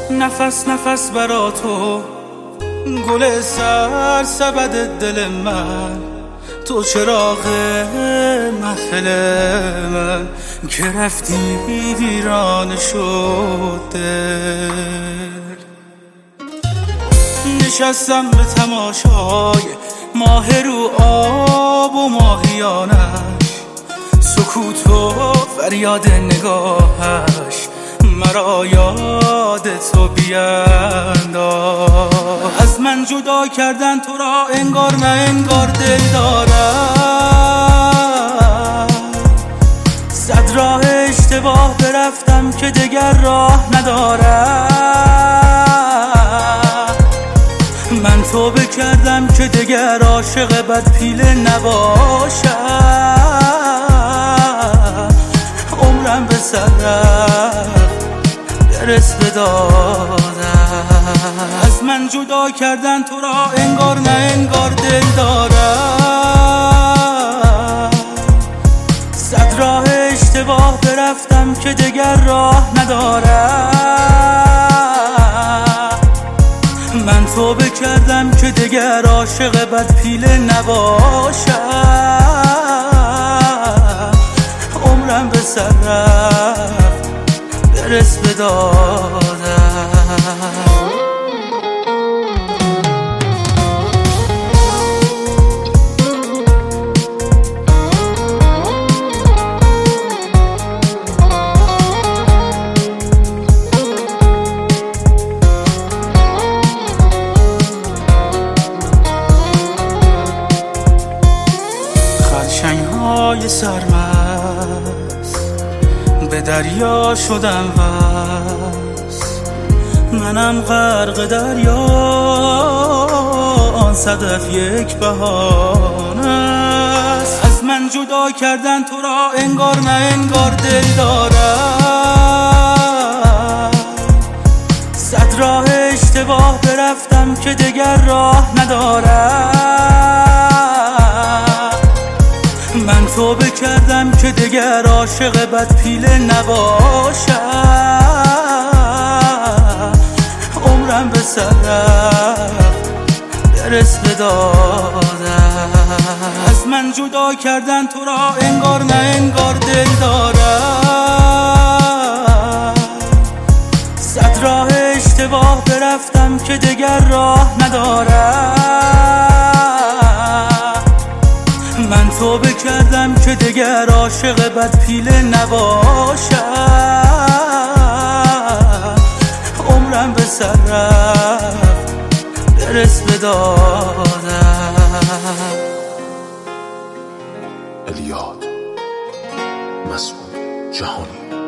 نفس نفس برا تو گل سبد دل من، تو چراغ محفل من که رفتی ویران شد دل. نشستم به تماشای ماه رو آب و ماهیانش، سکوت و فریاد نگاهش مرا یاد تو بینداز. از من جدا کردن تو را انگار نه انگار دل دارم، صد راه اشتباه برفتم که دگر راه ندارم. من توبه کردم که دگر عاشق بد پیله نباشم، عمرم به سر برس به دادم. از من جدا کردن تو را انگار نه انگار دل دارم، صد راه اشتباه برفتم که دگر راه ندارم. من توبه کردم که دگر عاشق بد پیله نباشم، عمرم به سر برس به دادم. خرچنگ‌های سرمست به دریا شدم وست، منم غرق دریا، آن صدف یک بهانه است. از من جدا کردن تو را انگار نه انگار دل دارم، صد راه اشتباه برفتم که دگر راه ندارم. من توبه کردم که دگر عاشق بد پیله نباشم، عمرم به سر برس به دادم. از من جدا کردن تو را انگار نه انگار دل دارم، صد راه اشتباه برفتم که دگر راه ندارم. من توبه کردم که دگر عاشق بد پیله نباشم، عمرم به سر برس به دادم. الیاد مسعود جهانی.